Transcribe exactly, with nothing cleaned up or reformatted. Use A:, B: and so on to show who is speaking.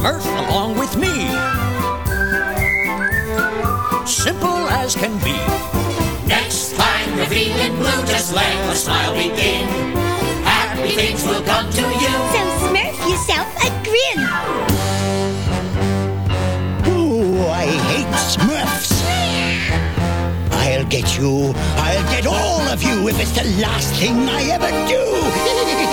A: Smurf along with me. Simple as can be.
B: Next time you're feeling blue, just let the smile begin. Happy things will come to you.
C: So smurf yourself a grin.
D: Oh, I hate Smurfs. I'll get you. I'll get all of you if it's the last thing I ever do.